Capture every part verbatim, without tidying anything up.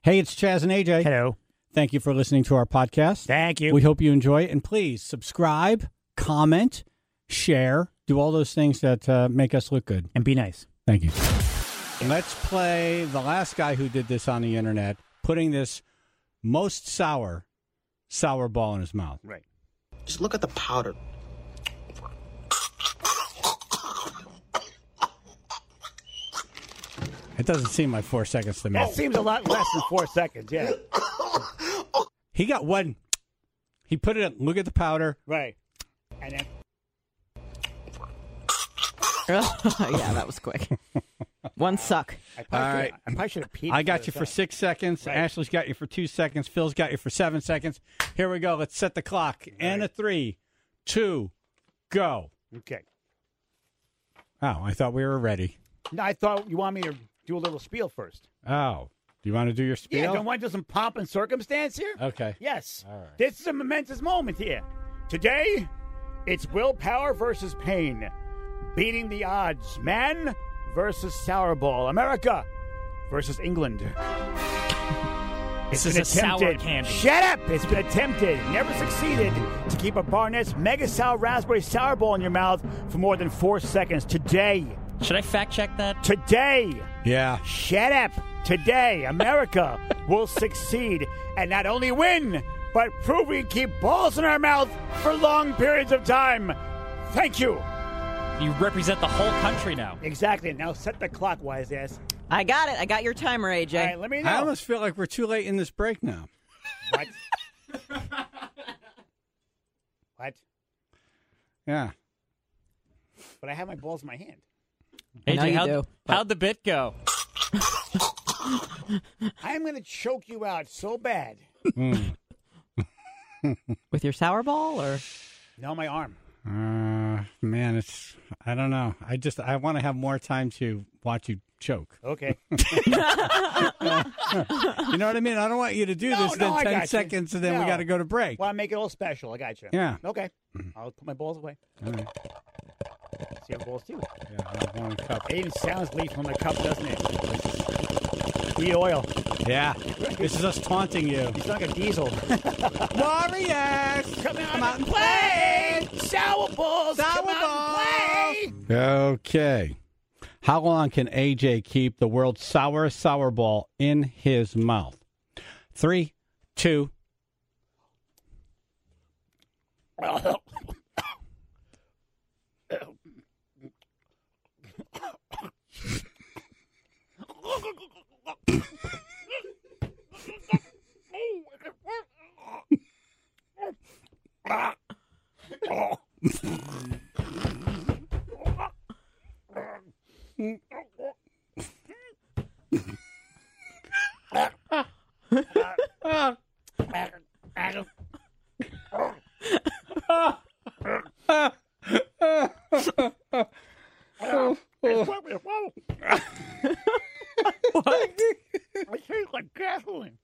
Hey, it's Chaz and A J. Hello. Thank you for listening to our podcast. Thank you. We hope you enjoy it. And please subscribe, comment, share, do all those things that uh, make us look good. And be nice. Thank you. Let's play the last guy who did this on the internet, putting this most sour, sour ball in his mouth. Right. Just look at the powder. It doesn't seem like four seconds to me. That seems a lot less than four seconds, yeah. He got one. He put it in. Look at the powder. Right. And then... yeah, that was quick. One suck. I probably, All should, right. I probably should have peed. I got you for six seconds. Right. Ashley's got you for two seconds. Phil's got you for seven seconds. Here we go. Let's set the clock. Right. And a three, two, go. Okay. Oh, I thought we were ready. No, I thought you want me to do a little spiel first. Oh, do you want to do your spiel? Yeah, don't want to do some pomp and circumstance here? Okay. Yes. All right. This is a momentous moment here. Today, it's willpower versus pain. Beating the odds. Man versus Sourball. America versus England. It's This been is a sour attempted. candy. Shut up! It's been attempted, never succeeded, to keep a Barnett's Mega Sour Raspberry Sour Ball in your mouth for more than four seconds. Today. Should I fact check that? Today. Yeah. Shut up. Today, America will succeed and not only win, but prove we can keep balls in our mouth for long periods of time. Thank you. You represent the whole country now. Exactly. Now set the clock, wise ass. I got it. I got your timer, A J. All right, let me know. I almost feel like we're too late in this break now. What? What? Yeah. But I have my balls in my hand. I know A J, you how'd, do, but- how'd the bit go? I am going to choke you out so bad. With your sour ball, or No, my arm. Uh, man, it's, I don't know. I just, I want to have more time to watch you choke. Okay. You know what I mean? I don't want you to do No, this, no, then I ten got you. seconds, and then we No. got to go to break. Well, I make it all special. I got you. Yeah. Okay. I'll put my balls away. All right. See your balls, too. Yeah, I have one cup. It even sounds lethal in the cup, doesn't it? The oil. Yeah. This is us taunting you. It's like a diesel. Warriors! Come out and play! Sour balls! Sour Come out and play! Okay. How long can A J keep the world's sourest sour ball in his mouth? Three, two. What? I taste like gasoline.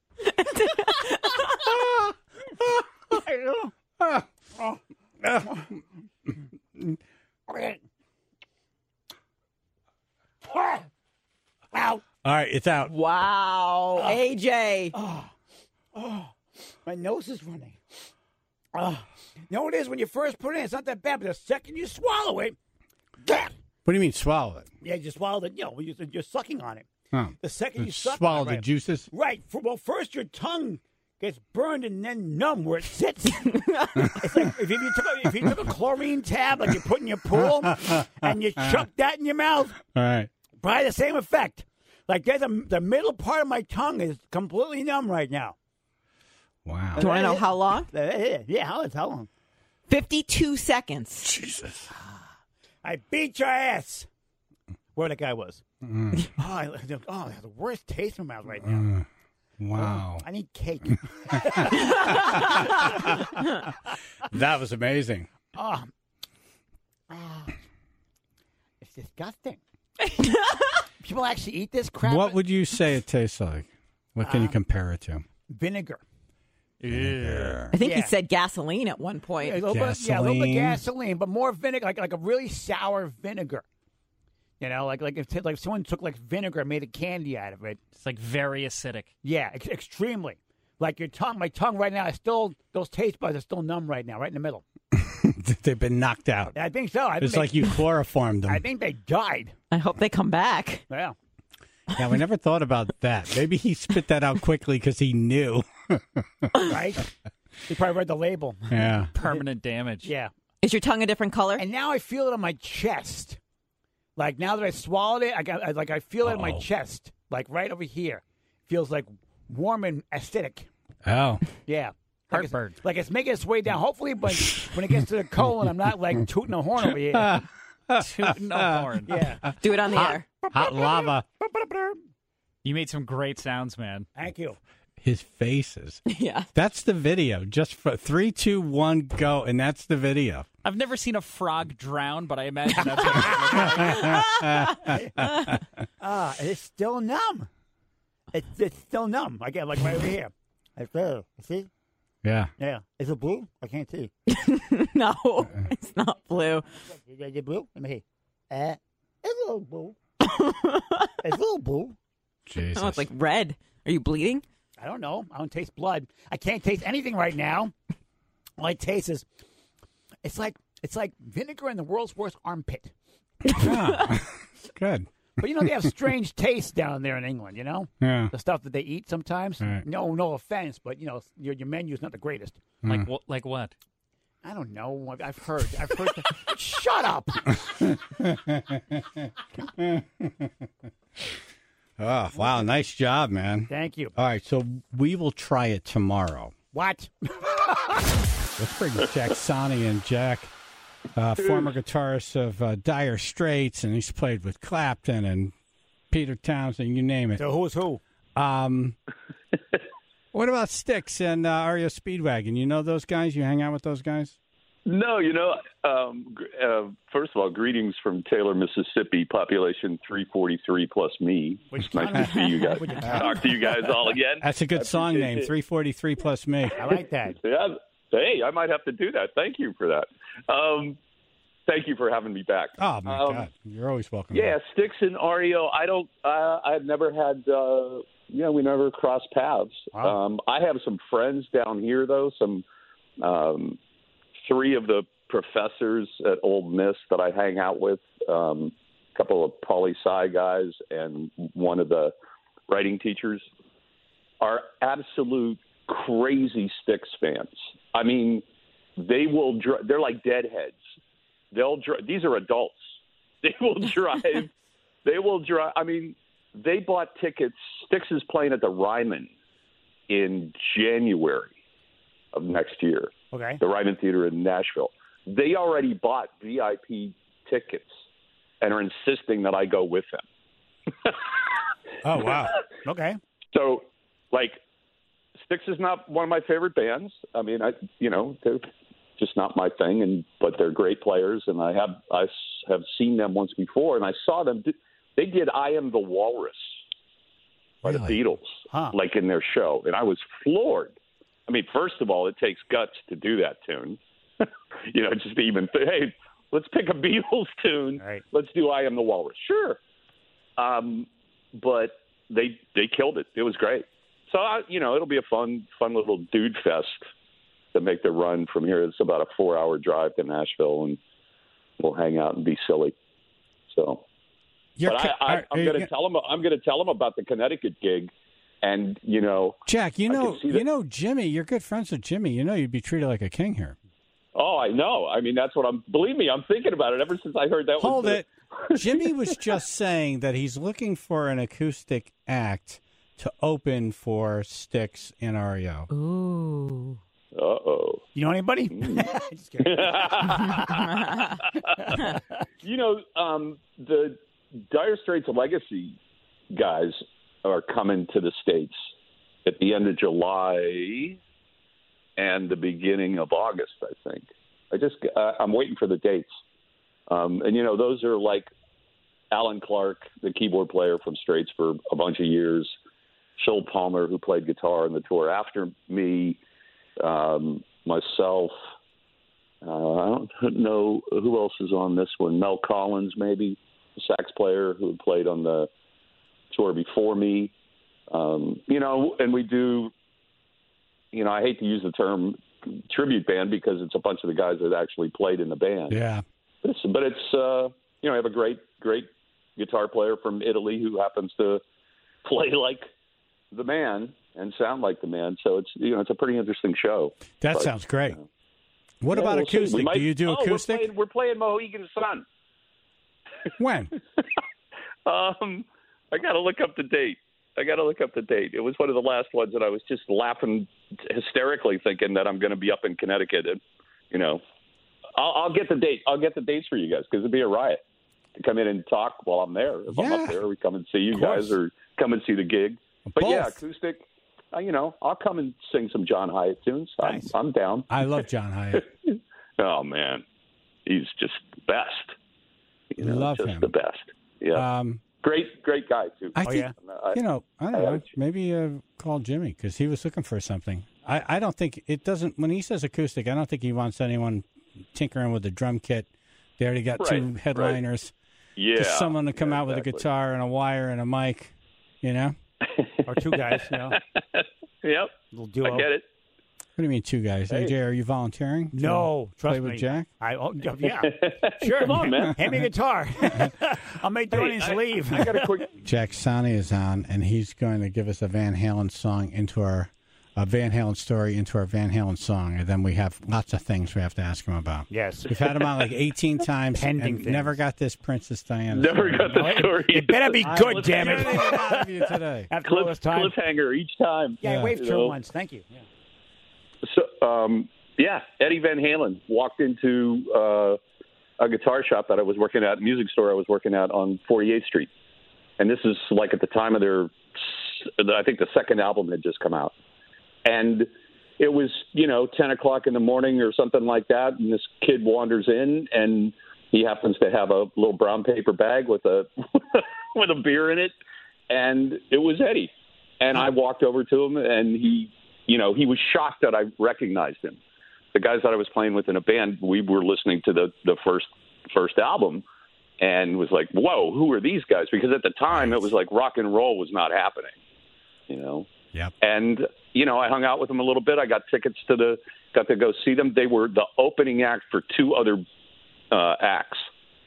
Ow. All right, it's out. wow, A J. My nose is running. Oh. You know what it is? When you first put it in, it's not that bad, but the second you swallow it, What do you mean swallow it? yeah, you swallow it, you know, you're, you're sucking on it. Oh. The second you suck Swallow on it, the right, juices? Right. For, well, first your tongue gets burned and then numb where it sits. It's like if you, took a, if you took a chlorine tab like you put in your pool and you chuck that in your mouth, All right. probably the same effect. Like there's a, the middle part of my tongue is completely numb right now. Wow. Do you want to know how long? Yeah, yeah, how, how long? Fifty-two seconds. Jesus. I beat your ass. Where that guy was. Mm. Oh, I, oh, I have the worst taste in my mouth right now. Uh, wow. Oh, I need cake. That was amazing. Oh, oh, it's disgusting. People actually eat this crap. What would you say it tastes like? What can you compare it to? Vinegar. Yeah. I think he Yeah. said gasoline at one point. Yeah, a little bit, yeah, a little bit Gasoline. gasoline, but more vinegar, like like a really sour vinegar. You know, like like if like if someone took like vinegar and made a candy out of it. It's like very acidic. Yeah, ex- extremely. Like your tongue, my tongue right now is still those taste buds are still numb right now, right in the middle. They've been knocked out. I think so. I think It's they, like you chloroformed them. I think they died. I hope they come back. Yeah. Yeah, we never thought about that. Maybe he spit that out quickly because he knew. Right? He probably read the label. Yeah. Permanent damage. Yeah. Is your tongue a different color? And now I feel it on my chest. Like now that I swallowed it, I got I, like I feel it in my Uh-oh. chest, like right over here. Feels like warm and acidic. Oh. Yeah. Like Heartburn. It's, like it's making its way down. Hopefully, but when it gets to the colon, I'm not like tooting a horn over here. Tooting a horn. Yeah. Do it on the air. Hot lava. You made some great sounds, man. Thank you. His faces. Yeah. That's the video. Just for three, two, one, go, and that's the video. I've never seen a frog drown, but I imagine that's what it looks like. Ah, it's still numb. It's it's still numb. I get like right over here. I feel. See? Yeah. Yeah. Is it blue? I can't see. No, it's not blue. Is it blue? Let me see. Uh, it's a little blue. It's a little blue. Jesus. Oh, it's like red. Are you bleeding? I don't know. I don't taste blood. I can't taste anything right now. All I taste is it's like it's like vinegar in the world's worst armpit. Yeah. Good. But you know they have strange tastes down there in England. You know Yeah. the stuff that they eat sometimes. Right. No, no offense, but you know your your menu is not the greatest. Like what? Like what? I don't know. I've heard. I've heard. The, shut up. Oh, wow. Nice job, man. Thank you. All right. So we will try it tomorrow. What? Let's bring Jack Sani in. Jack, uh, former guitarist of uh, Dire Straits, and he's played with Clapton and Peter Townsend, you name it. So who's who? Um, what about Styx and uh, R E O Speedwagon? You know those guys? You hang out with those guys? No, you know, um, gr- uh, first of all, greetings from Taylor, Mississippi, population three forty-three plus me. Which It's nice town? to see you guys. Which town? Talk to you guys all again. That's a good I song appreciate name, it. three forty-three plus me. I like that. Yeah. Hey, I might have to do that. Thank you for that. Um, thank you for having me back. Oh, my Um, God. You're always welcome. Yeah, back. Styx and R E O. I don't. Uh, I've never had. Uh, you know, we never crossed paths. Wow. Um, I have some friends down here, though. Some um, three of the professors at Old Miss that I hang out with. Um, a couple of poli sci guys and one of the writing teachers are absolute crazy Styx fans. I mean, they will. Dr- they're like deadheads. They'll. Dr- these are adults. They will drive. They will drive. I mean, they bought tickets. Styx is playing at the Ryman in January of next year. Okay. The Ryman Theater in Nashville. They already bought V I P tickets and are insisting that I go with them. Oh, wow. Okay. So, like, Styx is not one of my favorite bands. I mean, I you know they're just not my thing, and but they're great players, and I have I s- have seen them once before, and I saw them. Do, they did "I Am the Walrus" by the Really? Beatles, Huh. like in their show, and I was floored. I mean, first of all, it takes guts to do that tune. you know, just to even th- hey, let's pick a Beatles tune. Right. Let's do "I Am the Walrus." Sure, um, but they they killed it. It was great. So I, you know, it'll be a fun fun little dude fest to make the run from here. It's about a four hour drive to Nashville, and we'll hang out and be silly. So, You're but ca- I, I, are- I'm are going you- to tell them. I'm going to tell them about the Connecticut gig, and you know, Jack, you I can know, see that- you know, Jimmy. You're good friends with Jimmy. You know, you'd be treated like a king here. oh, I know. I mean, that's what I'm. Believe me, I'm thinking about it ever since I heard that. Hold was the- it. Jimmy was just saying that he's looking for an acoustic act to open for Styx and R E O. Ooh. Uh oh. You know anybody? Just kidding. You know, um, the Dire Straits Legacy guys are coming to the States at the end of July and the beginning of August, I think. I just, uh, I'm waiting for the dates. Um, and, you know, those are like Alan Clark, the keyboard player from Straits for a bunch of years, Phil Palmer, who played guitar on the tour after me, um, myself. Uh, I don't know who else is on this one. Mel Collins, maybe. sax player who had played on the tour before me. Um, you know, and we do, you know, I hate to use the term tribute band because it's a bunch of the guys that actually played in the band. Yeah. But it's, but it's uh, you know, I have a great, great guitar player from Italy who happens to play like the man and sound like the man. So it's, you know, it's a pretty interesting show. That but, sounds great. You know, what yeah, about we'll acoustic? might, Do you do oh, acoustic? We're playing, we're playing Mohegan Sun. When? um, I got to look up the date. I got to look up the date. It was one of the last ones that I was just laughing hysterically, thinking that I'm going to be up in Connecticut. And, you know, I'll, I'll get the date. I'll get the dates for you guys because it'd be a riot to come in and talk while I'm there. If Yeah. I'm up there, we come and see you Of course. guys or come and see the gig. But Both. yeah, acoustic. Uh, you know, I'll come and sing some John Hyatt tunes. Nice. I'm, I'm down. I love John Hyatt. Oh man, he's just the best. You know, Love just him. the best. Yeah, Um, great, great guy too. I Oh, think, yeah? I- you know, I don't I know. like you. Maybe uh, call Jimmy because he was looking for something. I, I don't think it doesn't. When he says acoustic, I don't think he wants anyone tinkering with the drum kit. They already got Right, two right. headliners. yeah, Just someone to come yeah, out with a exactly. guitar and a wire and a mic. You know, Or two guys, you know, Yep, little duo. I get it. what do you mean two guys? Hey. A J, are you volunteering? to No, trust play me. with Jack. I oh, yeah, sure. Come on, man. Hand me a guitar. I'll make the audience I- leave. I got a quick. Jack Sani is on, and he's going to give us a Van Halen song into our a Van Halen story into our Van Halen song, and then we have lots of things we have to ask him about. Yes. We've had him on like eighteen times Pending and things. never got this Princess Diana. Never got the story. It better be I good, was damn getting it. it out of you today. After all Cliff, this time. cliffhanger each time. Yeah, I Yeah. waved You through know. once. Thank you. Yeah. So, um, yeah, Eddie Van Halen walked into uh, a guitar shop that I was working at, music store I was working at on forty-eighth Street. And this is like at the time of their, I think the second album had just come out. And it was, you know, ten o'clock in the morning or something like that. And this kid wanders in and he happens to have a little brown paper bag with a, with a beer in it. And it was Eddie. And I walked over to him and he, you know, he was shocked that I recognized him. The guys that I was playing with in a band, we were listening to the, the first first album and was like, whoa, who are these guys? Because at the time it was like rock and roll was not happening, you know? Yep. And, you know, I hung out with them a little bit. I got tickets to the, got to go see them. They were the opening act for two other uh, acts.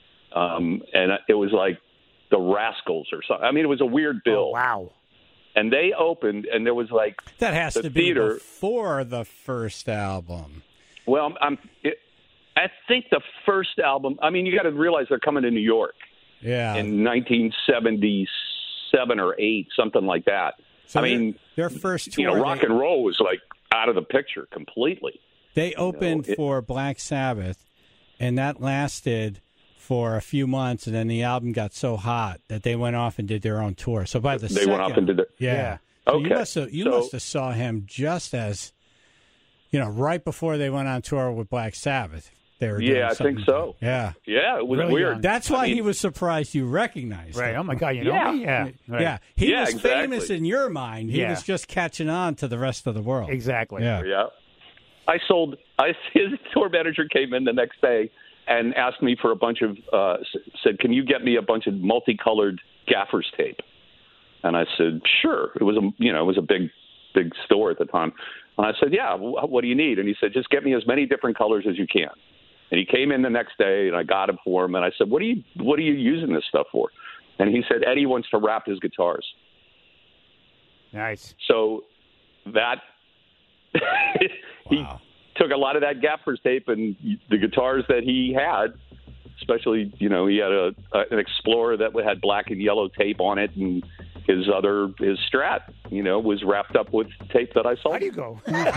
Um, and it was like the Rascals or something. I mean, it was a weird bill. Oh, wow. And they opened, and there was like, That has the to be theater- before the first album. well, I'm, I'm it, I think the first album, I mean, you got to realize they're coming to New York Yeah. in nineteen seventy-seven or eight, something like that. So I mean, their, their first tour, you know, rock they, and roll was like out of the picture completely. they opened it- for Black Sabbath, and that lasted for a few months, and then the album got so hot that they went off and did their own tour. So by the They second, went off and did it. yeah. Yeah. So you Okay. must have you So- must have saw him just as, you know, right before they went on tour with Black Sabbath. They were doing Yeah, I think something- so. Yeah, Yeah, it was Really weird. young. that's I why mean, he was surprised you recognized Right. him. Oh, my God. You know Yeah. me? Yeah. Right. Yeah, he Yeah, was exactly. famous in your mind. He Yeah. was just catching on to the rest of the world. Exactly. Yeah. Yeah. I sold, I, his tour manager came in the next day and asked me for a bunch of, uh, s- said, can you get me a bunch of multicolored gaffer's tape? And I said, sure. It was a, you know, it was a big, big store at the time. And I said, yeah, wh- what do you need? And he said, just get me as many different colors as you can. And he came in the next day and I got it for him. And I said, what are you, what are you using this stuff for? And he said, Eddie wants to wrap his guitars. Nice. So that he Wow. took a lot of that gaffer's tape and the guitars that he had, especially, you know, he had a, a an Explorer that had black and yellow tape on it, and his other his Strat, you know, was wrapped up with tape that I sold. How do you go?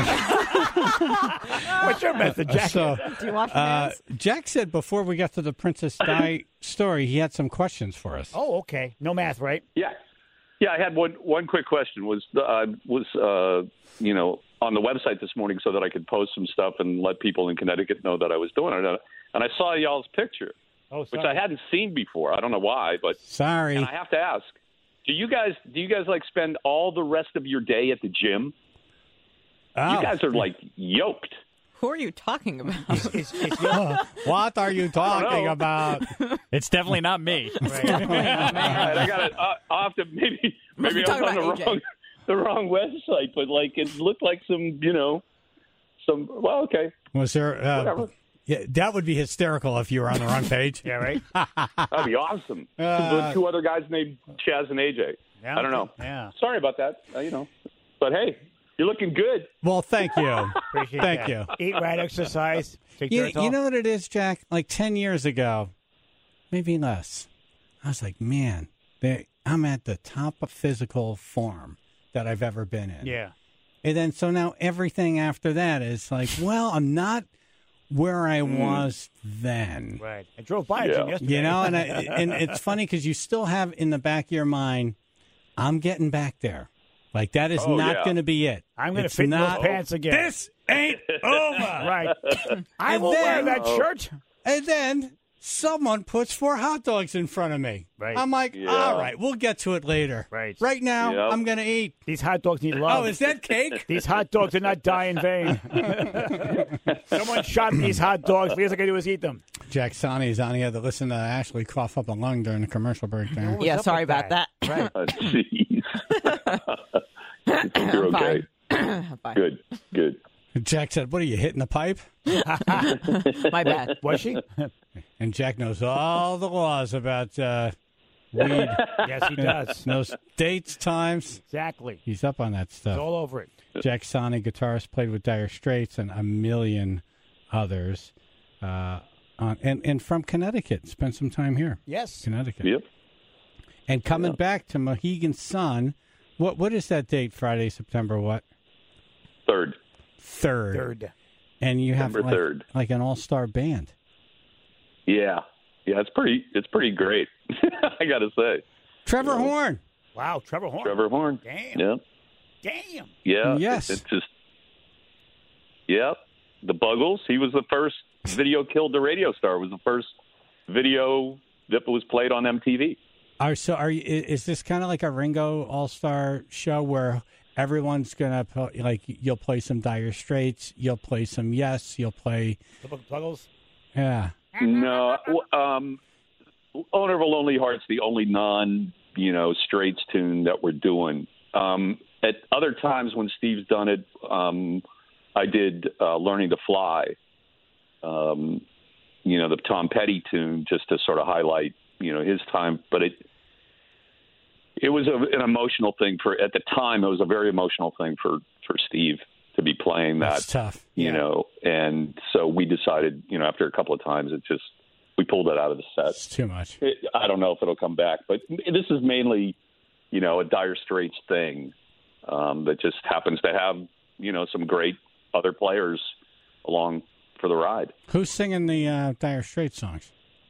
What's your method, Jack? So, Do you wash your uh, hands? Jack said before we got to the Princess Di story, he had some questions for us. Oh, okay. No math, right? Yeah, yeah. I had one one quick question. Was uh, was uh, you know, on the website this morning so that I could post some stuff and let people in Connecticut know that I was doing it. And I saw y'all's picture, Oh, which sorry. I hadn't seen before. I don't know why, but Sorry. and I have to ask: Do you guys do you guys like spend all the rest of your day at the gym? Oh. You guys are like yoked. Who are you talking about? Is, is, is your, What are you talking know. about? It's definitely not me. All right, I got it. Uh, I'll have to maybe maybe be I'm talking on the about A J. wrong the wrong website, but like it looked like some, you know, some. Well, okay, Was there? Uh, whatever. yeah, that would be hysterical if you were on the wrong page. yeah, right? That'd be awesome. Uh, Two other guys named Chaz and A J. Yeah, I don't know. Yeah. Sorry about that. Uh, you know, but hey, you're looking good. Well, thank you. Appreciate Thank that. you. Eat right, exercise. Take You, Geritol. you know what it is, Jack? Like ten years ago, maybe less, I was like, man, they, I'm at the top of physical form that I've ever been in. Yeah. And then, so now everything after that is like, well, I'm not where I was then. Right. I drove by Yeah. Jim yesterday. You know, and I, and it's funny because you still have in the back of your mind, I'm getting back there. Like that is Oh, not yeah. going to be it. I'm going to It's fit in not, those pants again. This ain't over. Right. I And will wear then- that Oh. shirt. And then someone puts four hot dogs in front of me. Right. I'm like, Yeah. all right, we'll get to it later. Right. Right now, Yep. I'm going to eat. These hot dogs need love. Oh, is that cake? These hot dogs did not die in vain. Someone shot these hot dogs. The least I can do is eat them. Jack Sonny is on. He had to listen to Ashley cough up a lung during the commercial break there. What's yeah, up sorry with about that. Right. Uh, Jeez. You're I'm okay. fine. Fine. Good. Good. Jack said, what are you, hitting the pipe? My bad. Was she? And Jack knows all the laws about uh, weed. Yes, he does. Knows dates, times. Exactly. He's up on that He's stuff. all over it. Jack Sonny, guitarist, played with Dire Straits and a million others. Uh, on, and, and from Connecticut. Spent some time here. Yes. Connecticut. Yep. And coming Yeah. back to Mohegan Sun. What What is that date? Friday, September what? Third. Third. Third. And you have September like, third. like an all-star band. Yeah. Yeah. It's pretty. It's pretty great. I got to say. Trevor Yeah. Horn. Wow, Trevor Horn. Trevor Horn. Damn. Yeah. Damn. Yeah. Yes. It's just. Yeah. The Buggles. He was the first video killed the radio star. Was the first video that was played on M T V. Are so are you? i- Is this kind of like a Ringo All Star show where everyone's gonna pl- like you'll play some Dire Straits, you'll play some Yes, you'll play The Book of Puggles. yeah. No, w- um, Owner of a Lonely Heart's the only non, you know, Straits tune that we're doing. Um, at other times when Steve's done it, um, I did uh, Learning to Fly, um, you know, the Tom Petty tune, just to sort of highlight, you know, his time. But it it was a, an emotional thing for at the time. It was a very emotional thing for for Steve to be playing that. That's tough. You Yeah. know, and so we decided, you know, after a couple of times, it just we pulled it out of the It's set. too much. It, I don't know if it'll come back, but this is mainly, you know, a Dire Straits thing um, that just happens to have, you know, some great other players along for the ride. Who's singing the uh, Dire Straits songs?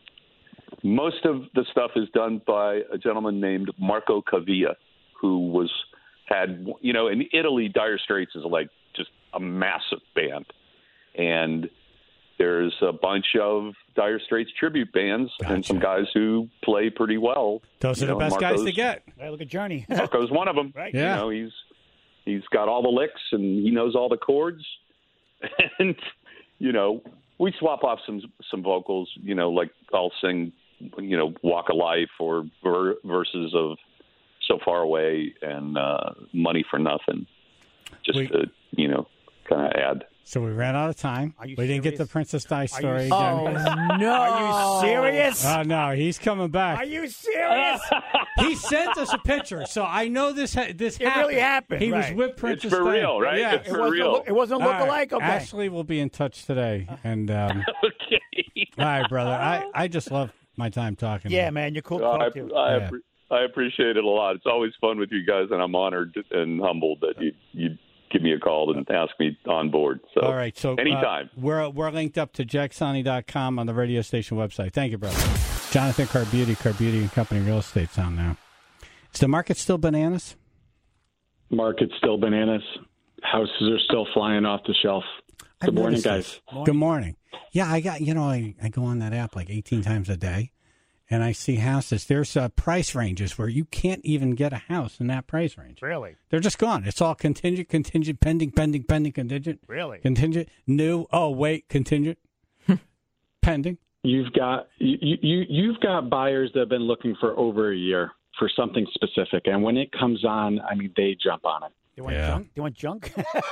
Most of the stuff is done by a gentleman named Marco Cavia, who was had, you know, in Italy, Dire Straits is like just a massive band, and there's a bunch of Dire Straits tribute bands and some guys who play pretty well. Those are You the know, best guys to Marco's- get. Hey, look at Journey. Marco's one of them. Right. Yeah. You know, he's he's got all the licks and he knows all the chords, and you know, we swap off some some vocals. You know, like I'll sing, you know, Walk of Life or ver- verses of So Far Away and uh, Money for Nothing, just We- to you know, kind of add. So we ran out of time. Are you We didn't get the serious? Princess Di you story. Oh, again. no. Are you serious? Oh no, he's coming Are back. you serious? He sent us a picture, so I know this. Ha- this It really happened, He right. was with Princess for Di. real, right? Yeah. It's it for wasn't. real. A, look- it wasn't a All right. look-alike. Okay. Ashley will be in touch today, and um, Okay. all right, brother. I, I just love my time talking. to Yeah, you. man, you're cool to I, talk to. I, Yeah. appre- I appreciate it a lot. It's always fun with you guys, and I'm honored and humbled that you you give me a call and ask me on board. So All right, so uh, anytime. we're we're linked up to jack sonny dot com on the radio station website. Thank you, brother. Jonathan Carbuty, Carbuty and Company Real Estate's on now. Is the market still bananas? Market's still bananas. Houses are still flying off the shelf. I've Good morning, noticed guys. this. Good morning. Yeah, I got you know I, I go on that app like eighteen times a day, and I see houses. There's uh, price ranges where you can't even get a house in that price range. Really? They're just gone. It's all contingent, contingent, pending, pending, pending, contingent. Really? Contingent, new. Oh, wait, contingent, pending. You've got you, you you've got buyers that have been looking for over a year for something specific, and when it comes on, I mean, they jump on it. Do you want Yeah. junk? Do you want junk?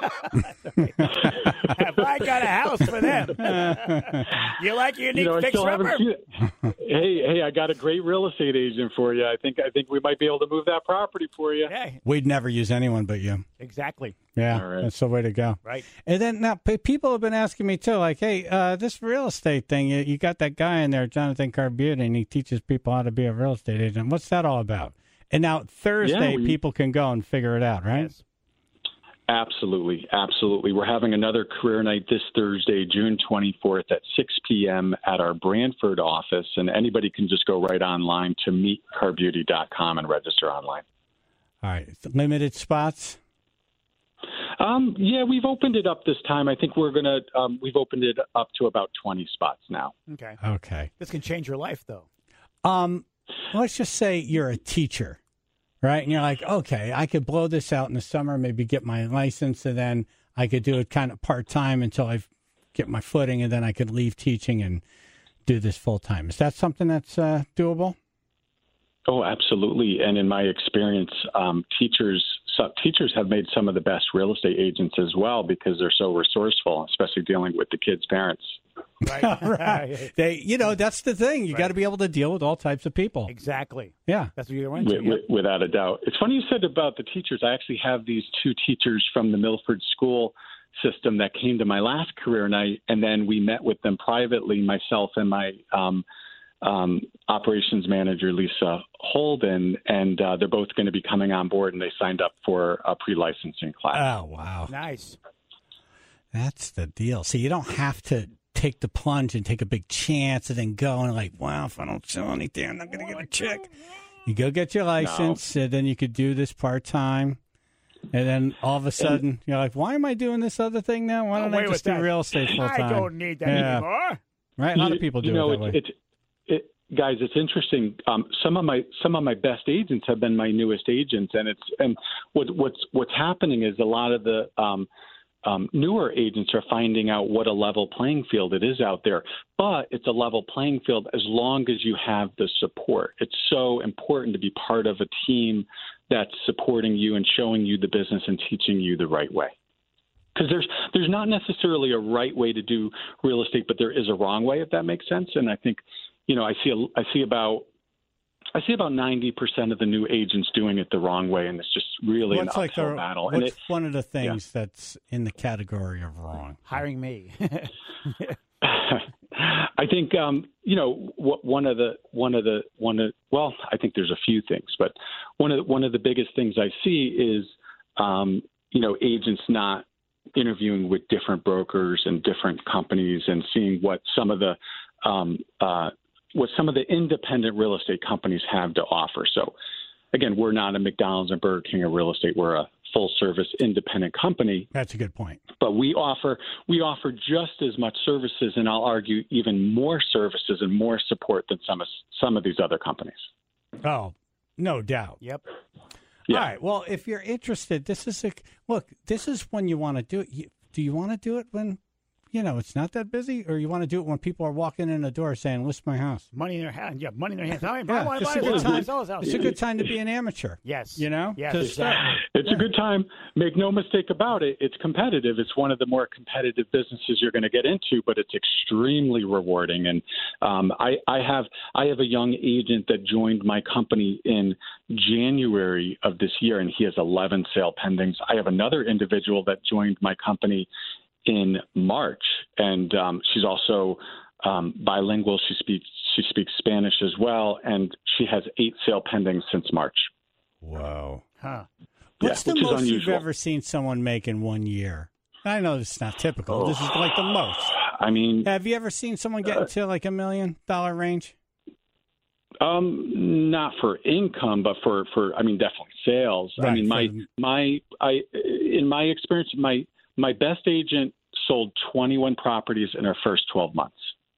Have I got a house for them? You like your unique You know, I fixed still rubber? haven't seen it. Hey, hey, I got a great real estate agent for you. I think I think we might be able to move that property for you. Yeah, We'd never use anyone but you. exactly. Yeah, All right. that's the way to go. Right. And then now p- people have been asking me too, like, hey, uh, this real estate thing, you, you got that guy in there, Jonathan Carbuta, and he teaches people how to be a real estate agent. What's that all about? And now Thursday, Yeah, we- people can go and figure it out, right? Yes. Absolutely, absolutely. We're having another career night this Thursday, June twenty-fourth at six p.m. at our Brantford office, and anybody can just go right online to meet carbeauty dot com and register online. All right. Limited spots? Um, yeah, we've opened it up this time. I think we're gonna um, we've opened it up to about twenty spots now. Okay. Okay. This can change your life, though. Um, let's just say you're a teacher, right? And you're like, okay, I could blow this out in the summer, maybe get my license, and then I could do it kind of part-time until I get my footing, and then I could leave teaching and do this full-time. Is that something that's uh, doable? Oh, absolutely. And in my experience, um, teachers so teachers have made some of the best real estate agents as well because they're so resourceful, especially dealing with the kids' parents. Right. Right. They, you know, that's the thing. You Right. got to be able to deal with all types of people. Exactly. Yeah. That's what you're into. Wi- wi- Without a doubt. It's funny you said about the teachers. I actually have these two teachers from the Milford School system that came to my last career night, and then we met with them privately, myself and my um, um, operations manager, Lisa Holden, and uh, they're both going to be coming on board, and they signed up for a pre-licensing class. Oh, wow. Nice. That's the deal. So you don't have to take the plunge and take a big chance and then go and like, wow, if I don't sell anything, I'm not going to get a check. You go get your license, no. and then you could do this part-time. And then all of a sudden, and, you're like, why am I doing this other thing now? Why don't I just do that. real estate full-time? I don't need that yeah. anymore. Right? A lot you, of people do you know, it that it, way. It, it, guys, it's interesting. Um, some of my some of my best agents have been my newest agents, and it's and what, what's what's happening is a lot of the um, um, newer agents are finding out what a level playing field it is out there. But it's a level playing field as long as you have the support. It's so important to be part of a team that's supporting you and showing you the business and teaching you the right way. Because there's there's not necessarily a right way to do real estate, but there is a wrong way, if that makes sense. And I think, you know, I see a, I see about I see about ninety percent of the new agents doing it the wrong way, and it's just really what's an like uphill the, battle. What's and it, one of the things yeah. that's in the category of wrong? Hiring me. I think um, you know what, one of the one of the one of well, I think there's a few things, but one of the, one of the biggest things I see is um, you know agents not interviewing with different brokers and different companies and seeing what some of the um, uh, what some of the independent real estate companies have to offer. So again, we're not a McDonald's and Burger King of real estate. We're a full service independent company. That's a good point. But we offer we offer just as much services, and I'll argue even more services and more support than some of some of these other companies. Oh, no doubt. Yep. Yeah. All right. Well, if you're interested, this is a look. This is when you want to do it. You, do you want to do it when, you know, it's not that busy, or you want to do it when people are walking in the door saying, "List my house"? Money in their hand. Yeah, money in their hands. I, Yeah, I want to just buy a good this time. house. Sell this house. It's a good time to be an amateur. Yes. You know. Yes. To start. Exactly. It's Yeah. a good time. Make no mistake about it. It's competitive. It's one of the more competitive businesses you're going to get into, but it's extremely rewarding. And um, I, I have I have a young agent that joined my company in January of this year, and he has eleven sale pendings. I have another individual that joined my company in March, and um, she's also um, bilingual. She speaks she speaks Spanish as well, and she has eight sale pendings since March. Whoa. Huh. What's Yeah, the which is most you've unusual. ever seen someone make in one year? I know this is not typical. Oh. This is like the most. I mean, Have you ever seen someone get into like a million dollar range? Um, not for income, but for, for I mean, definitely sales. Right, I mean, my for- my I in my experience, my my best agent sold twenty-one properties in her first twelve months.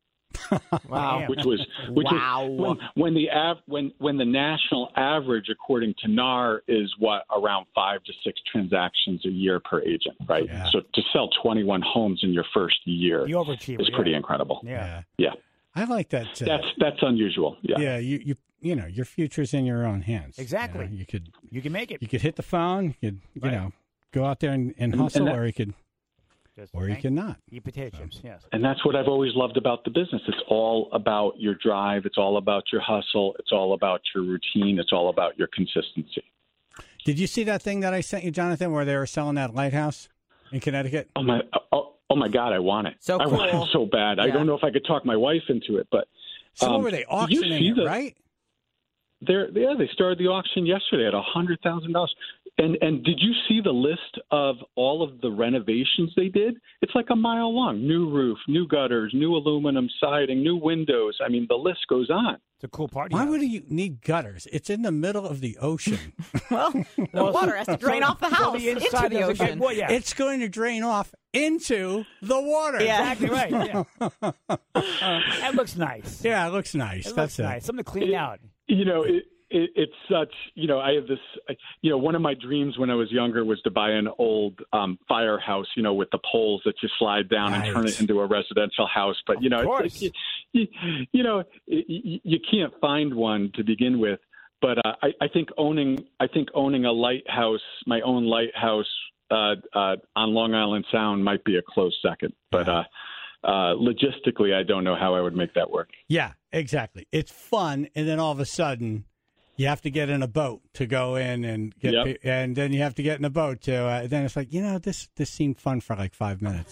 Wow. which was which Wow. was when, when the av- when when the national average, according to N A R, is what around five to six transactions a year per agent, right? Yeah. So to sell twenty-one homes in your first year The overachiever, is pretty yeah. incredible. Yeah. Yeah, I like that. Uh, that's that's unusual. Yeah. yeah, you, you you know your future's in your own hands. Exactly. You, know, you could You can make it. you could hit the phone. You could you Right. know go out there and, and And- hustle, and that- or you could Just or you thank- could not. Eat potato chips, yes. And that's what I've always loved about the business. It's all about your drive. It's all about your hustle. It's all about your routine. It's all about your consistency. Did you see that thing that I sent you, Jonathan, where they were selling that lighthouse in Connecticut? Oh my! Oh, oh my God! I want it. So I want cool. it so bad. I Yeah. don't know if I could talk my wife into it, but So what um, were they did you auctioning see it, the- right? They're, yeah, they started the auction yesterday at a hundred thousand dollars. And and did you see the list of all of the renovations they did? It's like a mile long. New roof, new gutters, new aluminum siding, new windows. I mean, the list goes on. It's a cool party. Why house. would you need gutters? It's in the middle of the ocean. Well, the water has to drain off the So house the into inside the doesn't get- ocean. well, yeah. It's going to drain off into the water. Yeah. Exactly right. Yeah. That looks nice. Yeah, it looks nice. It That's looks nice. Something to clean out. You know, it, it, it's such, you know, I have this, you know, one of my dreams when I was younger was to buy an old um, firehouse, you know, with the poles that you slide down Right. and turn it into a residential house. But, you know, Of it's, course. it's, you, you know, you, you can't find one to begin with. But uh, I, I think owning, I think owning a lighthouse, my own lighthouse uh, uh, on Long Island Sound might be a close second. But uh, uh, logistically, I don't know how I would make that work. Yeah, exactly. It's fun, and then all of a sudden, you have to get in a boat to go in and get, Yep. pe- and then you have to get in a boat to. Uh, then it's like, you know, this this seemed fun for like five minutes.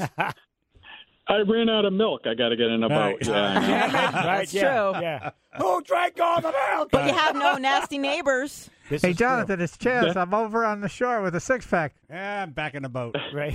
I ran out of milk. I got to get in a Right. boat. Yeah, I know. Damn it. Right, That's yeah, true. Yeah. Who drank all the milk? But you have no nasty neighbors. This Hey, is true. Jonathan, it's Chaz. I'm over on the shore with a six pack. Yeah, I'm back in the boat. Right.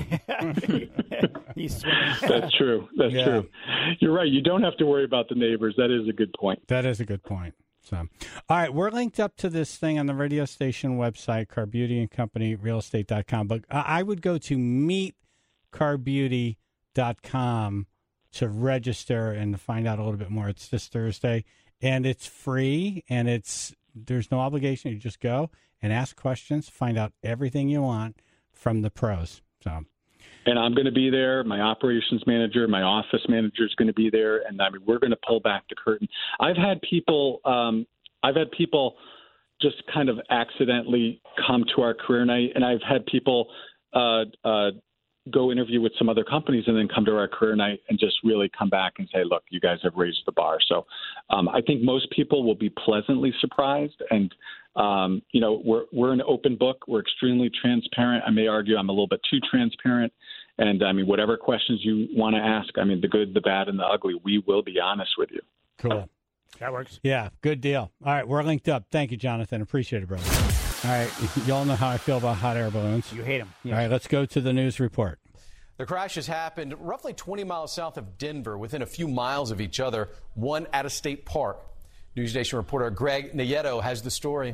He's swimming. That's true. That's Yeah. true. You're right. You don't have to worry about the neighbors. That is a good point. That is a good point. So, all right, we're linked up to this thing on the radio station website, Car Beauty and Company Real Estate dot com. But I I would go to meet car beauty dot com to register and to find out a little bit more. It's this Thursday, and it's free, and it's there's no obligation. You just go and ask questions, find out everything you want from the pros. So, And I'm going to be there. My operations manager, my office manager is going to be there, and I mean we're going to pull back the curtain. I've had people, um, I've had people just kind of accidentally come to our career night, and I've had people uh, uh, go interview with some other companies and then come to our career night and just really come back and say, look, you guys have raised the bar. So um, I think most people will be pleasantly surprised. And, um, you know, we're, we're an open book. We're extremely transparent. I may argue I'm a little bit too transparent. And, I mean, whatever questions you want to ask, I mean, the good, the bad, and the ugly, we will be honest with you. cool. That works. Yeah, good deal. All right, we're linked up. Thank you, Jonathan. Appreciate it, brother. All right, y'all know how I feel about hot air balloons. You hate him. All right, let's go to the news report. The crash has happened roughly twenty miles south of Denver, within a few miles of each other, one at a state park. News Nation reporter Greg Nieto has the story.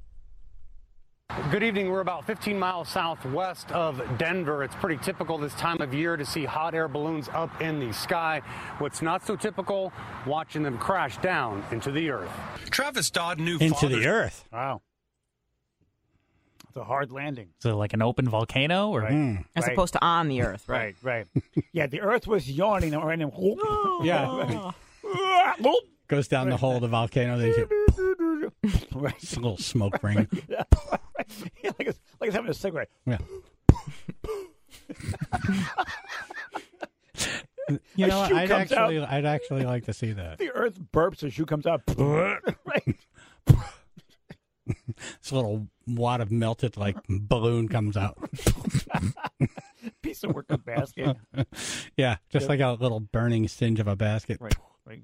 Good evening. We're about fifteen miles southwest of Denver. It's pretty typical this time of year to see hot air balloons up in the sky. What's not so typical, watching them crash down into the earth. Travis Dodd knew Into father- the earth. Wow. It's a hard landing. Is it like an open volcano? Or Right. As Right. opposed to on the earth, right? Right, right. Yeah, the earth was yawning and went in. Yeah. Right. Goes down the hole of the volcano. They hear Right. it's a little smoke ring. Yeah, like it's like it's having a cigarette. Yeah. You know, A what? shoe I'd comes actually, out. I'd actually like to see that. The earth burps, a shoe comes out. Right. This little wad of melted like balloon comes out. Piece of work of basket. Yeah, just like a little burning singe of a basket. Right. Right.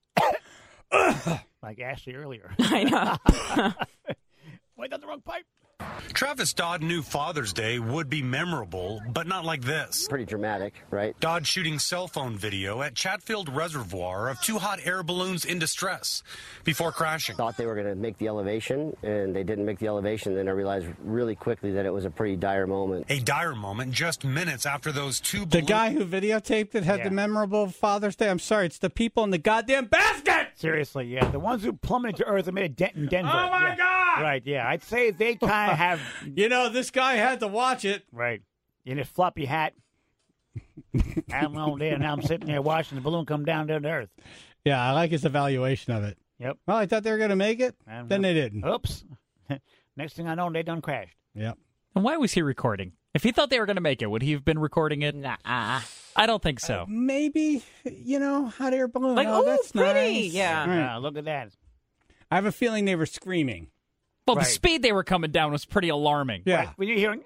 Like Ashley earlier. I know. Why not the wrong pipe? Travis Dodd knew Father's Day would be memorable, but not like this. Pretty dramatic, right? Dodd shooting cell phone video at Chatfield Reservoir of two hot air balloons in distress before crashing. Thought they were going to make the elevation, and they didn't make the elevation. Then I realized really quickly that it was a pretty dire moment. A dire moment just minutes after those two balloons. The guy who videotaped it had Yeah. the memorable Father's Day. I'm sorry, it's the people in the goddamn basket! Seriously, yeah. The ones who plummeted to Earth and made a dent in Denver. Oh, my yeah. God! Right, yeah. I'd say they kind of have... You know, this guy had to watch it. Right. In his floppy hat. I'm on there, now I'm sitting there watching the balloon come down to the Earth. Yeah, I like his evaluation of it. Yep. Well, I thought they were going to make it. I don't Then know. they didn't. Oops. Next thing I know, they done crashed. Yep. And why was he recording? If he thought they were going to make it, would he have been recording it? Nah. I don't think so. Uh, maybe, you know, hot air balloon. Like, oh, ooh, that's pretty. nice. Yeah. All right. Yeah, look at that. I have a feeling they were screaming. Well, Right. the speed they were coming down was pretty alarming. Yeah. Right. When you're hearing...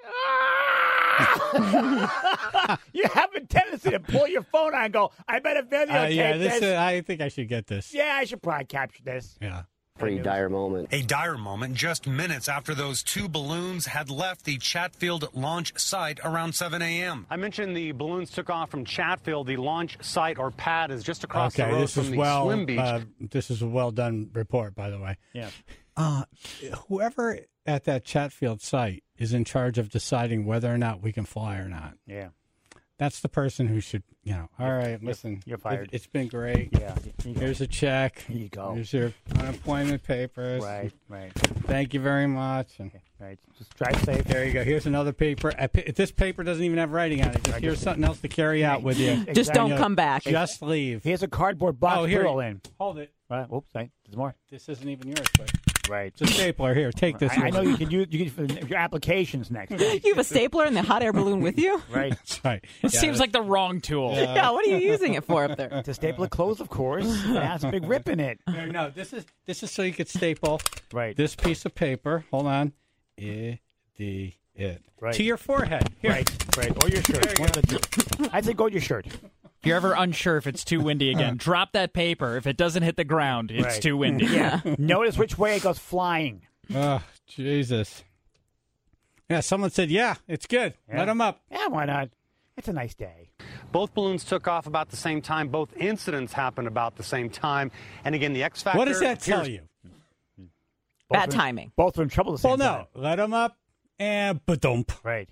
you have a tendency to pull your phone out and go, I better videotape Uh, yeah, this. this. Uh, I think I should get this. Yeah, I should probably capture this. Yeah. Pretty dire moment. A dire moment just minutes after those two balloons had left the Chatfield launch site around seven a.m. I mentioned the balloons took off from Chatfield. The launch site or pad is just across Okay, the road this from is the well. swim beach. Uh, this is a well done report, by the way. Yeah. Uh, whoever at that Chatfield site is in charge of deciding whether or not we can fly or not. Yeah. That's the person who should, you know. All right, listen. you're fired. It, it's been great. Yeah. You go. Here's a check. Here you go. Here's your unemployment papers. Right, right, Thank you very much. And right. Just drive safe. there you go. Here's another paper. A pa- This paper doesn't even have writing on it. Just here's something else to carry out with you. Just don't You know, come back. Just leave. Here's a cardboard box Oh, here. to roll in. Hold it. Right. Oops. Right. There's more. This isn't even yours, but Right. it's a stapler. Here, take this. I, I know you can use you can, your applications next. You have a stapler and the hot air balloon with you? Right. That's right. It Yeah, seems like the wrong tool. Yeah, what are you using it for up there? To staple clothes, of course. It has a big rip in it. No, no, this is this is so you could staple Right. this piece of paper. Hold on. I, D, it. Right. To your forehead. Here. Right. Right. Or your shirt. One of the two. I'd say go to your shirt. If you're ever unsure if it's too windy again, drop that paper. If it doesn't hit the ground, it's Right. too windy. Yeah. Notice which way it goes flying. Oh, Jesus. Yeah, someone said, yeah, it's good. Yeah. Let them up. Yeah, why not? It's a nice day. Both balloons took off about the same time. Both incidents happened about the same time. And again, the X factor. What does that tell appears- you? Bad Both are- timing. Both are in trouble at the Well, same no. time. Let them up and ba-dump. Right.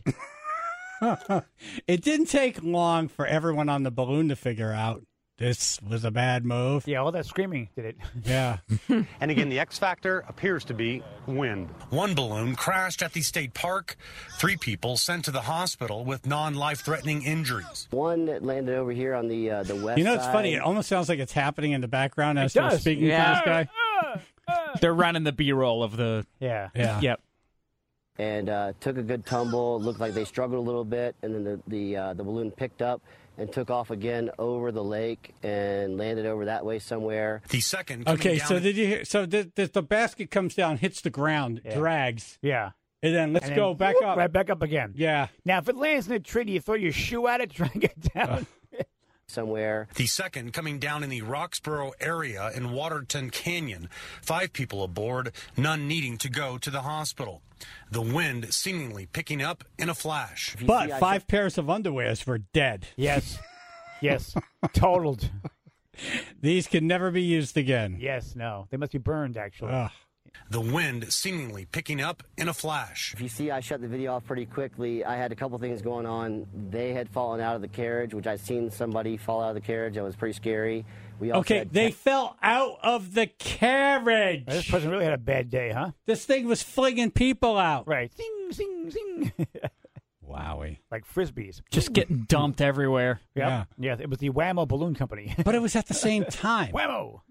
It didn't take long for everyone on the balloon to figure out this was a bad move. Yeah, all that screaming did it. Yeah. And again, the X factor appears to be wind. One balloon crashed at the state park. Three people sent to the hospital with non-life-threatening injuries. One that landed over here on the uh, the west You know, it's side. funny. It almost sounds like it's happening in the background as It they're does. speaking Yeah. to this guy. They're running the B-roll of the. Yeah. Yeah. Yep. and uh, took a good tumble. Looked like they struggled a little bit, and then the the, uh, the balloon picked up and took off again over the lake and landed over that way somewhere. The second. coming Okay, down so at- did you hear? So the, the, the basket comes down, hits the ground, Yeah. drags, Yeah. and then let's And go then, back whoop, up. Right back up again. Yeah. Now, if it lands in a tree, do you throw your shoe at it to try and get down? Somewhere. The second coming down in the Roxborough area in Waterton Canyon. Five people aboard, none needing to go to the hospital. The wind seemingly picking up in a flash. But see, I five pairs of underwears were dead. Yes. Yes. Totaled. These can never be used again. Yes. No. They must be burned, actually. Ugh. The wind seemingly picking up in a flash. If you see, I shut the video off pretty quickly. I had a couple things going on. They had fallen out of the carriage, which I'd seen somebody fall out of the carriage. That was pretty scary. We also Okay, had they te- fell out of the carriage. This person really had a bad day, huh? This thing was flinging people out. Right. Sing, sing, sing. Wowie. Like frisbees. Just getting dumped everywhere. Yep. Yeah. Yeah. It was the Whammo Balloon Company. But it was at the same time. Whammo.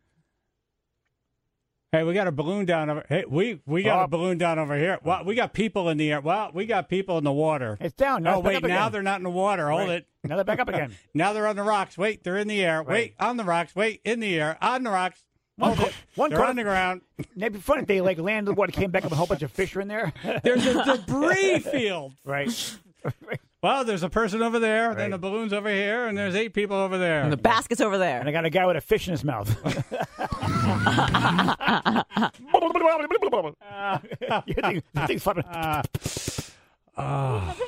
Hey, we got a balloon down over. Hey, we we got Oh. a balloon down over here. Well, we got people in the air. Well, we got people in the water. It's down. Now Oh it's back wait, up now again. they're not in the water. Hold Right. it. Now they're back up again. Now they're on the rocks. Wait, they're in the air. Wait, on the rocks. Wait, in the air. On the rocks. One Hold co- it. one they're co- on the ground. It'd be fun if they like landed in the water, came back up, and a whole bunch of fish are in there. There's a debris field. Right. Well, there's a person over there. Then Right. the balloon's over here, and there's eight people over there. And the basket's over there. And I got a guy with a fish in his mouth. you think, you think fun. Oh.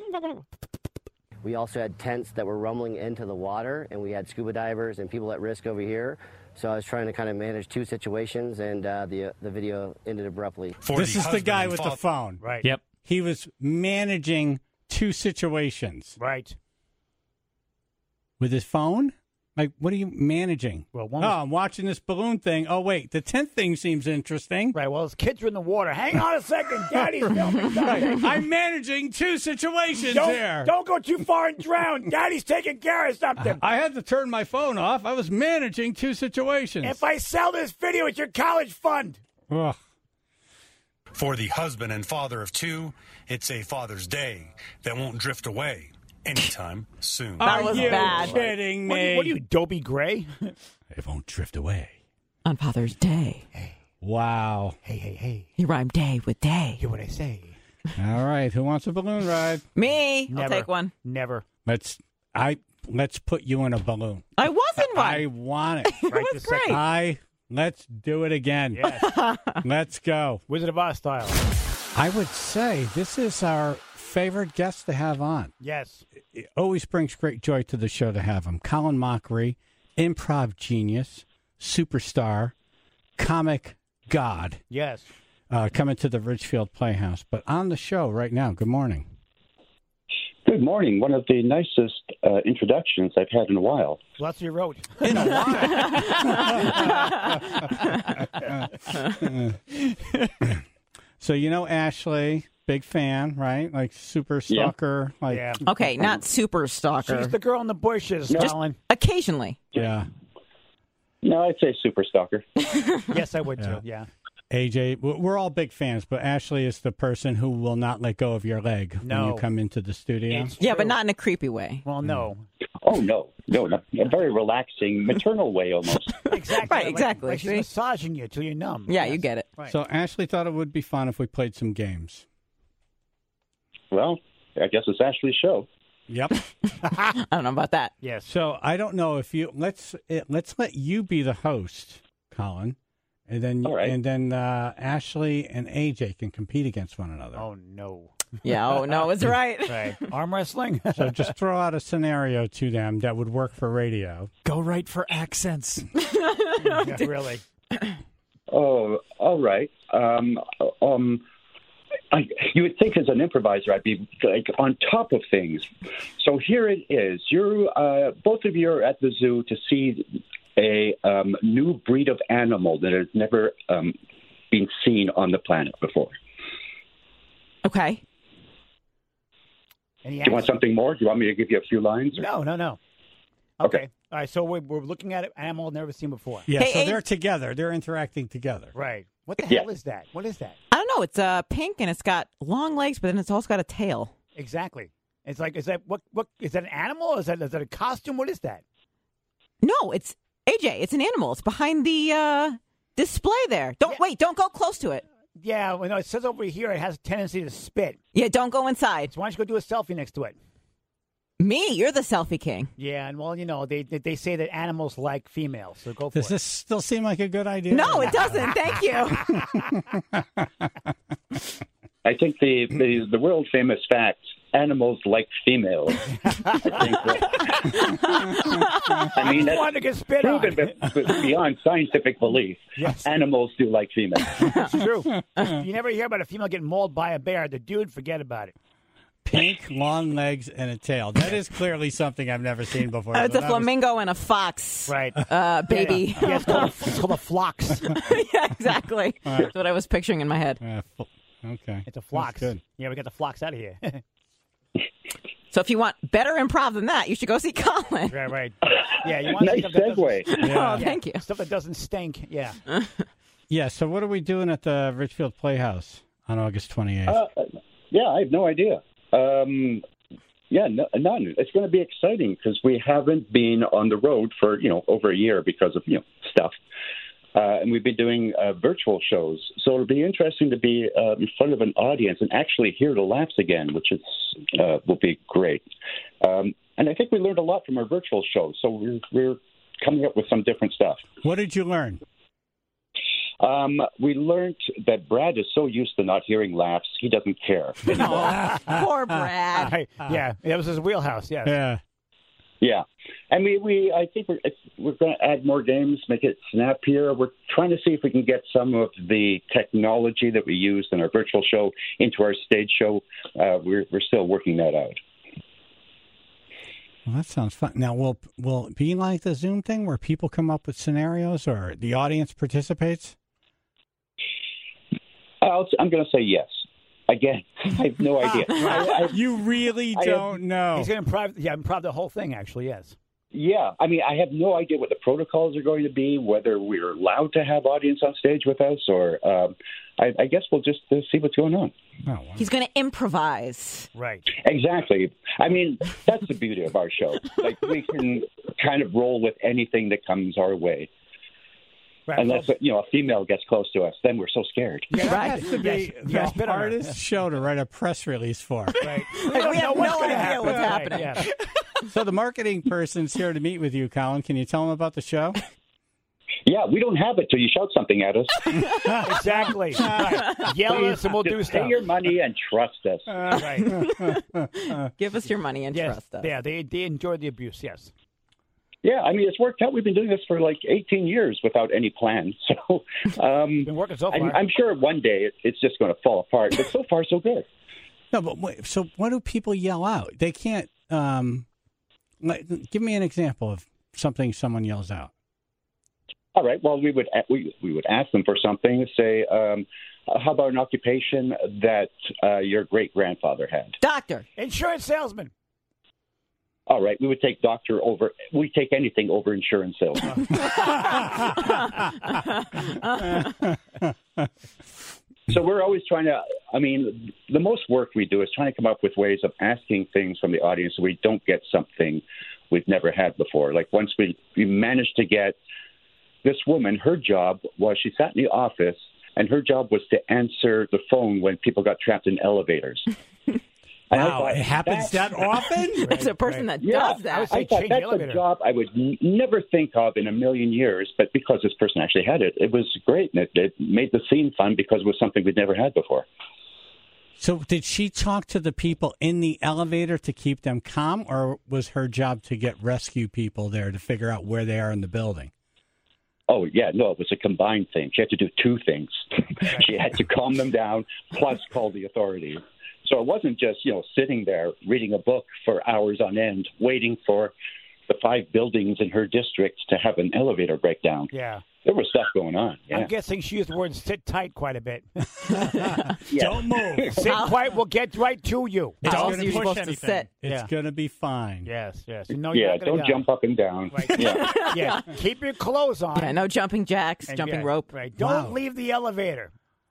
We also had tents that were rumbling into the water, and we had scuba divers and people at risk over here. So I was trying to kind of manage two situations, and uh, the uh, the video ended abruptly. For This the is the husband guy and with the father- phone. Right. Yep. He was managing two situations Right. with his phone. Like, what are you managing? Well, one oh, was- I'm watching this balloon thing. Oh, wait, the tent thing seems interesting. Right. Well, his kids are in the water. Hang on a second. Daddy's filming something. I'm managing two situations Don't, here. don't go too far and drown. Daddy's taking care of something. I had to turn my phone off. I was managing two situations. If I sell this video, it's your college fund. Ugh. For the husband and father of two, it's a Father's Day that won't drift away anytime soon. That Are was you bad. kidding What, me? are you, what are you, Dobie Gray? It won't drift away. On Father's Day. Wow. Hey, hey, hey. He rhymed day with day. Hear what I say. All right, who wants a balloon ride? Me. Never. I'll take one. Never. Let's I let's put you in a balloon. I was in one. I want it. it Right was this great. second. I let's do it again. Yes. Let's go. Wizard of Oz style. I would say this is our favorite guest to have on. Yes. It always brings great joy to the show to have him. Colin Mochrie, improv genius, superstar, comic god, Yes. uh, coming to the Ridgefield Playhouse. But on the show right now, good morning. Good morning. One of the nicest uh, introductions I've had in a while. Well, that's what you wrote. In a while. So you know Ashley, big fan, right? Like super stalker. Like Yeah. Okay, not super stalker. She's the girl in the bushes, No. Colin. Occasionally. yeah. No, I'd say super stalker. Yes, I would Yeah. too. Yeah. A J, w- we're all big fans, but Ashley is the person who will not let go of your leg when No. you come into the studio. It's Yeah, true. but not in a creepy way. Well, no. Oh, no. No, no. A very relaxing, maternal way almost. Exactly. Right, Like- exactly. Like she's See? massaging you till you're numb. Yeah, Yes. you get it. Right. So Ashley thought it would be fun if we played some games. Well, I guess it's Ashley's show. Yep. I don't know about that. Yes. So I don't know if you let's it, let's let you be the host, Colin, and then All right. and then uh, Ashley and A J can compete against one another. Oh, no. Yeah, oh, no, it's right. Right. Arm wrestling? So just throw out a scenario to them that would work for radio. Go right for accents. Yeah, really. Oh, all right. Um, um, I, you would think as an improviser I'd be like on top of things. So here it is. You're uh, both of you are at the zoo to see a um, new breed of animal that has never um, been seen on the planet before. Okay. Any Do you want answer? something more? Do you want me to give you a few lines? or- No, no, no. Okay. Okay. All right. So we're, we're looking at an animal never seen before. Yeah, Hey, so A- they're together. They're interacting together. Right. What the Yeah. hell is that? What is that? I don't know. It's uh, pink and it's got long legs, but then it's also got a tail. Exactly. It's like, is that what? What is that? An animal? Is that is that a costume? What is that? No, it's A J. It's an animal. It's behind the uh, display there. Don't Yeah. wait. Don't go close to it. Yeah. Well, no, it says over here it has a tendency to spit. Yeah, don't go inside. So why don't you go do a selfie next to it? Me, you're the selfie king. Yeah, and well, you know, they they, they say that animals like females, so go for Does it. this still seem like a good idea? No, it doesn't. Thank you. I think the, the, the world famous fact, animals like females. I, think that, I mean, I wanted to get spit on. proven be- be- beyond scientific belief. Yes. Animals do like females. It's true. You never hear about a female getting mauled by a bear. The dude, forget about it. Pink, long legs, and a tail. That is clearly something I've never seen before. Uh, it's So a that was- flamingo and a fox. Right. Uh, baby. Yeah, yeah, it's, called a, it's called a phlox. yeah, exactly. That's what I was picturing in my head. Uh, fl- okay. It's a phlox. That's good. Yeah, we got the phlox out of here. So if you want better improv than that, you should go see Colin. Right, right. Yeah, you want Nice stuff that doesn't- segue. Yeah. Oh, thank you. Stuff that doesn't stink. Yeah. Yeah, so what are we doing at the Richfield Playhouse on August twenty-eighth? Uh, yeah, I have no idea. Um, yeah, no, none. It's going to be exciting because we haven't been on the road for, you know, over a year because of, you know, stuff. Uh, and we've been doing uh, virtual shows. So it'll be interesting to be uh, in front of an audience and actually hear the laughs again, which is uh, will be great. Um, and I think we learned a lot from our virtual shows. So we're, we're coming up with some different stuff. What did you learn? Um, we learned that Brad is so used to not hearing laughs, he doesn't care. Poor Brad. I, yeah, it was his wheelhouse. Yes. Yeah. Yeah, and we, we I think we're we're going to add more games, make it snappier. We're trying to see if we can get some of the technology that we used in our virtual show into our stage show. Uh, we're we're still working that out. Well, that sounds fun. Now, will will it be like the Zoom thing where people come up with scenarios or the audience participates? I'll, I'm going to say yes. Again, I have no idea. I, I, you really I don't have, know. He's going to improv. Yeah, improv the whole thing. Actually, yes. Yeah, I mean, I have no idea what the protocols are going to be, whether we're allowed to have audience on stage with us, or um, I, I guess we'll just uh, see what's going on. Oh, wow. He's going to improvise. Right. Exactly. I mean, that's the beauty of our show. Like, we can kind of roll with anything that comes our way. Right. Unless, you know, a female gets close to us, then we're so scared. Yeah, that Right. has to be Yes, the bit on her. hardest show to write a press release for. Right. Like, we have what's no gonna idea happen. what's Right, happening. yeah. So the marketing person's here to meet with you, Colin. Can you tell them about the show? Yeah, we don't have it till you shout something at us. Exactly. Right. Yell at us and we'll Just do pay stuff. your money and trust us. Right. Give us your money and Yes. trust us. Yeah, they they enjoy the abuse. Yes. Yeah, I mean, it's worked out. We've been doing this for like eighteen years without any plan. So um, Been working so far. I'm, I'm sure one day it, it's just going to fall apart. But so far, so good. No, but wait, so what do people yell out? They can't. Um, like, give me an example of something someone yells out. All right. Well, we would we we would ask them for something. Say, um, how about an occupation that uh, your great grandfather had? Doctor. Insurance salesman. All right, we would take doctor over. We take anything over insurance sales. So we're always trying to. I mean, the most work we do is trying to come up with ways of asking things from the audience so we don't get something we've never had before. Like once we we managed to get this woman, her job was she sat in the office and her job was to answer the phone when people got trapped in elevators. And I Wow, thought, it happens that's- that often? It's a person that Yeah, does I that. would say I thought change the that's elevator. a job I would n- never think of in a million years, but because this person actually had it, it was great. And it, it made the scene fun because it was something we'd never had before. So did she talk to the people in the elevator to keep them calm, or was her job to get rescue people there to figure out where they are in the building? Oh, yeah, no, it was a combined thing. She had to do two things. She had to calm them down, plus call the authorities. So it wasn't just, you know, sitting there reading a book for hours on end, waiting for the five buildings in her district to have an elevator breakdown. Yeah. There was stuff going on. Yeah. I'm guessing she used the word sit tight quite a bit. Yeah. Don't move. Sit quiet, we'll get right to you. It's How gonna else are you push supposed anything. to sit? It's Yeah. going to be fine. Yes, yes. You know you're Yeah, not gonna don't die. jump up and down. Right. Yeah. Yeah, keep your clothes on. Yeah, no jumping jacks, And jumping yeah, rope. Right. Don't Wow. leave the elevator.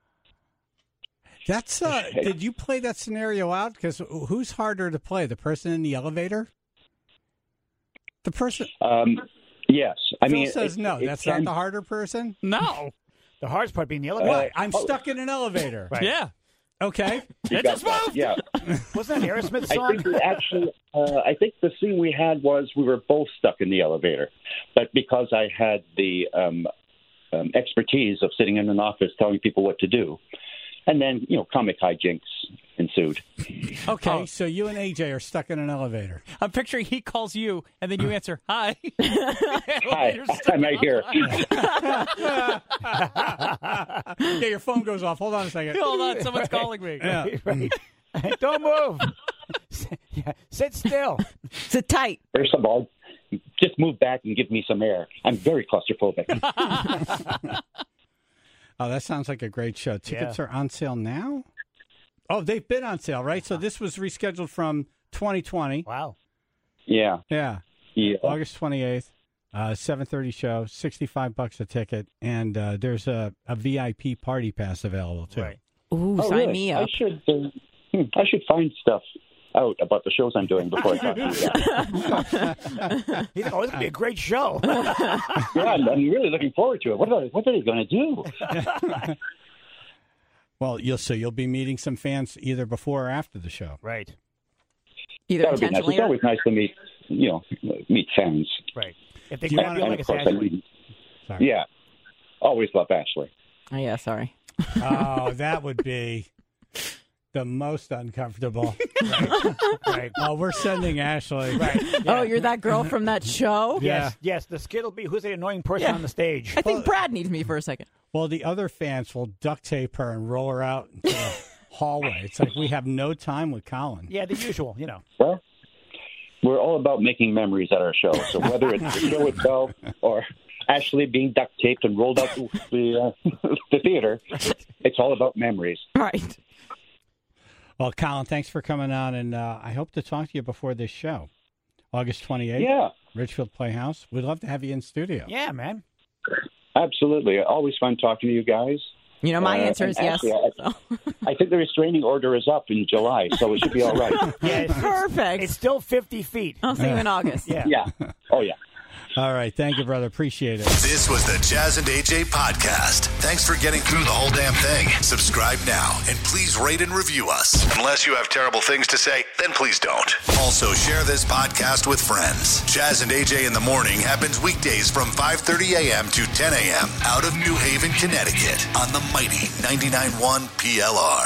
That's uh, did you play that scenario out? Because who's harder to play, the person in the elevator? The person. Um, yes. I Phil mean, says it- no. it That's can- not the harder person. No. The hardest part being the elevator. What? I'm oh. stuck in an elevator. Right. Yeah. Okay. You It got just that. moved. Yeah. Wasn't that an Aerosmith I song? think we actually, uh, I think the scene we had was we were both stuck in the elevator, but because I had the um, um, expertise of sitting in an office telling people what to do, and then you know comic hijinks ensued. Okay. Oh. So you and A J are stuck in an elevator. I'm picturing he calls you, and then you answer, hi. Hi, You're stuck I'm right here. Yeah, your phone goes off. Hold on a second. Hold on, someone's calling me. Yeah. Right. Don't move. Yeah, sit still. Sit tight. First of all, just move back and give me some air. I'm very claustrophobic. Oh, that sounds like a great show. Tickets are on sale now? Oh, they've been on sale, right? So this was rescheduled from twenty twenty. Wow. Yeah, Yeah. yeah. August twenty-eighth, uh, seven thirty show, sixty-five bucks a ticket. And uh, there's a, a V I P party pass available, too. Right. Ooh, Oh, sign really? me I up. should. Uh, hmm, I should find stuff out about the shows I'm doing before I talk to you guys. He's like, oh, this is going to be a great show. Yeah, I'm, I'm really looking forward to it. What are, what are they going to do? Well, you'll so you'll be meeting some fans either before or after the show. Right. Either That would be nice. intentionally It's or always nice to meet, you know, meet fans. Right. If they Do you grab wanna- you And like of it's course, I Ashley. mean, Sorry. yeah, always love Ashley. Oh, yeah, sorry. Oh, that would be the most uncomfortable. Right. Right. Oh, we're sending Ashley. Right. Yeah. Oh, you're that girl from that show? Yeah. Yes, yes. The skit will be who's the annoying person Yeah. on the stage. I think Brad needs me for a second. Well, the other fans will duct tape her and roll her out into the hallway. It's like we have no time with Colin. Yeah, the usual, you know. Well, we're all about making memories at our show. So whether it's the show itself or Ashley being duct taped and rolled out the, uh, the theater, it's all about memories. Right. Well, Colin, thanks for coming on, and uh, I hope to talk to you before this show. August twenty-eighth, Yeah. Richfield Playhouse. We'd love to have you in studio. Yeah, man. Absolutely. Always fun talking to you guys. You know, my Uh, answer is and yes. actually, I, I think the restraining order is up in July, so it should be all right. Yeah, it's, Perfect. It's still fifty feet. I'll see you in August. Yeah. Yeah. Oh, yeah. All right. Thank you, brother. Appreciate it. This was the Jazz and A J podcast. Thanks for getting through the whole damn thing. Subscribe now and please rate and review us. Unless you have terrible things to say, then please don't. Also, share this podcast with friends. Jazz and A J in the Morning happens weekdays from five thirty a.m. to ten a.m. out of New Haven, Connecticut on the mighty ninety-nine point one P L R.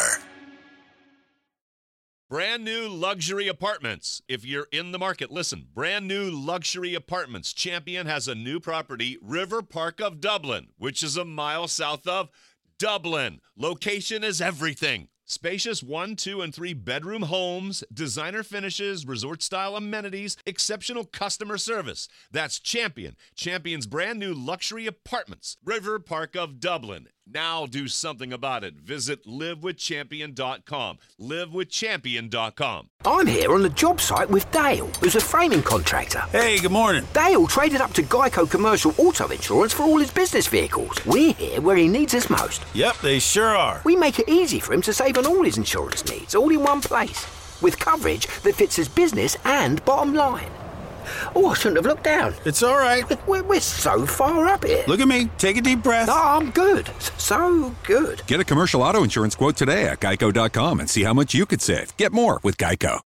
Brand new luxury apartments. If you're in the market, listen. Brand new luxury apartments. Champion has a new property, River Park of Dublin, which is a mile south of Dublin. Location is everything. Spacious one, two, and three bedroom homes, designer finishes, resort-style amenities, exceptional customer service. That's Champion. Champion's brand new luxury apartments, River Park of Dublin. Now do something about it. Visit live with champion dot com. live with champion dot com. I'm here on the job site with Dale, who's a framing contractor. Hey, good morning. Dale traded up to Geico Commercial Auto Insurance for all his business vehicles. We're here where he needs us most. Yep, they sure are. We make it easy for him to save on all his insurance needs, all in one place, with coverage that fits his business and bottom line. Oh, I shouldn't have looked down. It's all right. We're, we're so far up here. Look at me. Take a deep breath. Oh, I'm good. So good. Get a commercial auto insurance quote today at geico dot com and see how much you could save. Get more with Geico.